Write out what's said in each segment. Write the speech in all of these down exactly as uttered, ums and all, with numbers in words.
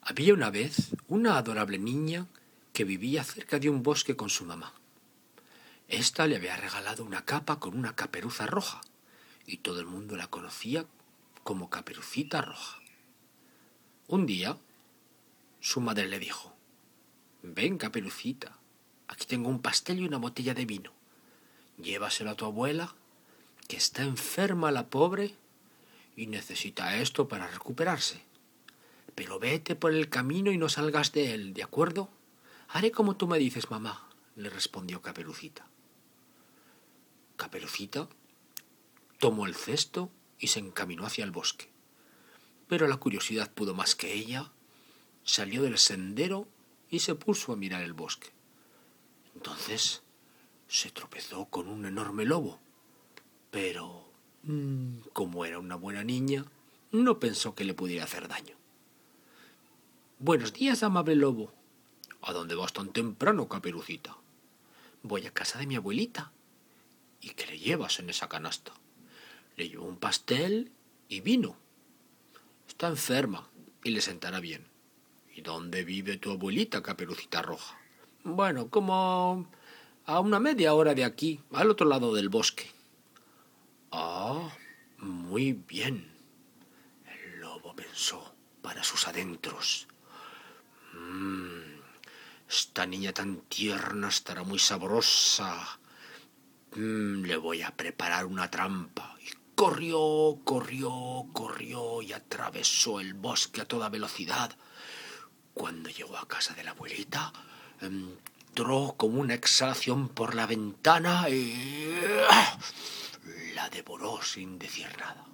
Había una vez una adorable niña que vivía cerca de un bosque con su mamá. Esta le había regalado una capa con una caperuza roja, y todo el mundo la conocía como Caperucita Roja. Un día, su madre le dijo: «Ven, Caperucita, aquí tengo un pastel y una botella de vino. Llévaselo a tu abuela, que está enferma la pobre y necesita esto para recuperarse. Pero vete por el camino y no salgas de él, ¿de acuerdo?» «Haré como tú me dices, mamá», le respondió Caperucita. Caperucita tomó el cesto y se encaminó hacia el bosque. Pero la curiosidad pudo más que ella. Salió del sendero y se puso a mirar el bosque. Entonces se tropezó con un enorme lobo. Pero, mmm, como era una buena niña, no pensó que le pudiera hacer daño. «Buenos días, amable lobo». «¿A dónde vas tan temprano, Caperucita?» «Voy a casa de mi abuelita». «¿Y qué le llevas en esa canasta?» «Le llevo un pastel y vino. Está enferma y le sentará bien». «¿Y dónde vive tu abuelita, Caperucita Roja?» «Bueno, como a una media hora de aquí, al otro lado del bosque». «Ah, muy bien», el lobo pensó para sus adentros. Mmm, esta niña tan tierna estará muy sabrosa. Mm, le voy a preparar una trampa. Y corrió, corrió, corrió y atravesó el bosque a toda velocidad. Cuando llegó a casa de la abuelita, entró como una exhalación por la ventana y la devoró sin decir nada.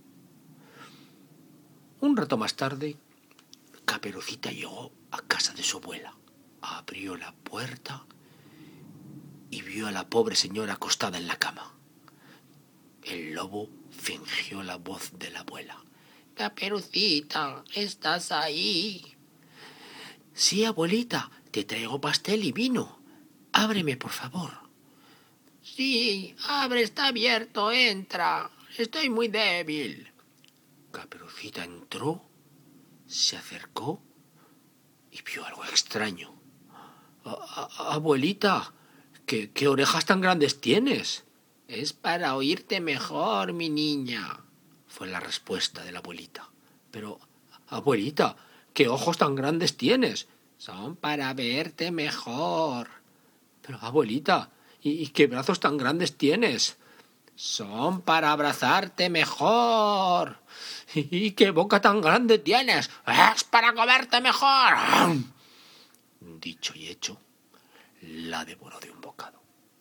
Un rato más tarde, Caperucita llegó a casa de su abuela. Abrió la puerta y vio a la pobre señora acostada en la cama. El lobo fingió la voz de la abuela. «Caperucita, ¿estás ahí?» «Sí, abuelita, te traigo pastel y vino. Ábreme, por favor». «Sí, abre, está abierto, entra. Estoy muy débil». Caperucita entró, se acercó y vio algo extraño. «Abuelita, ¿qué, qué orejas tan grandes tienes?» «Es para oírte mejor, mi niña», fue la respuesta de la abuelita. «Pero, abuelita, ¿qué ojos tan grandes tienes?» «Son para verte mejor». «Pero, abuelita, ¿y qué brazos tan grandes tienes?» «Son para abrazarte mejor». «¿Y qué boca tan grande tienes?» «Es para comerte mejor». Dicho y hecho, la devoró de un bocado.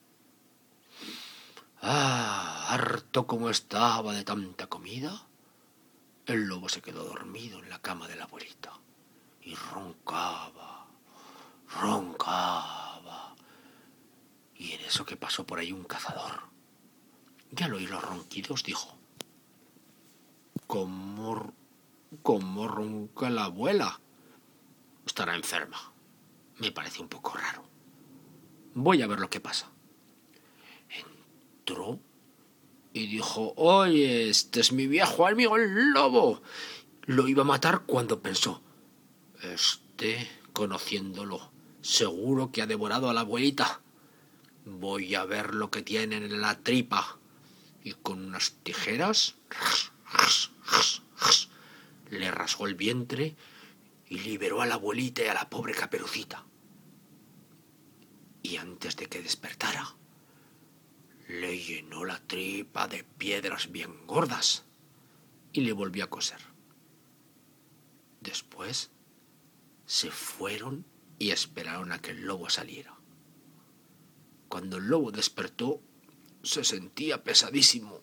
Ah, harto como estaba de tanta comida, el lobo se quedó dormido en la cama de la abuelita y roncaba, roncaba. Y en eso que pasó por ahí un cazador. Y al oír los ronquidos dijo: ¿Cómo, cómo ronca la abuela? Estará enferma. Me parece un poco raro. Voy a ver lo que pasa. Entró y dijo: «Oye, este es mi viejo amigo el lobo». Lo iba a matar cuando pensó: «Este, conociéndolo, seguro que ha devorado a la abuelita. Voy a ver lo que tienen en la tripa». Y con unas tijeras le rasgó el vientre y liberó a la abuelita y a la pobre Caperucita. Y antes de que despertara, le llenó la tripa de piedras bien gordas y le volvió a coser. Después se fueron y esperaron a que el lobo saliera. Cuando el lobo despertó, se sentía pesadísimo.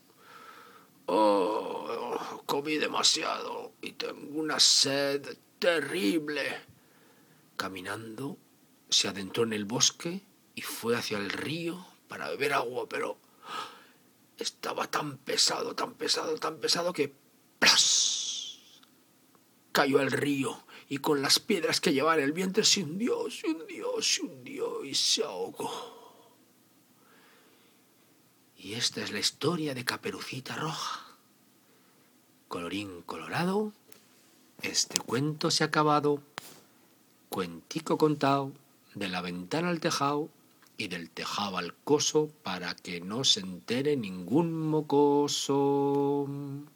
«Oh, comí demasiado y tengo una sed terrible». Caminando, se adentró en el bosque y fue hacia el río para beber agua, pero estaba tan pesado, tan pesado, tan pesado que ¡plas! Cayó al río y con las piedras que llevaba en el vientre se hundió, se hundió, se hundió y se ahogó. Y esta es la historia de Caperucita Roja. Colorín colorado, este cuento se ha acabado. Cuentico contao, de la ventana al tejao y del tejao al coso para que no se entere ningún mocoso.